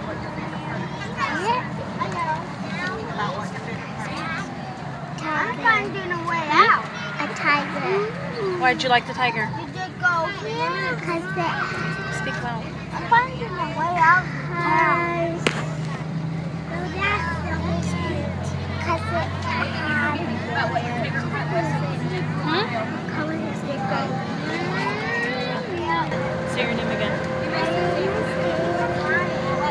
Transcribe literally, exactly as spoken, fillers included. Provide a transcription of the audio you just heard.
I'm finding a way out. A tiger. Why'd you like the tiger? You did go here. Speak loud. I'm finding a way out.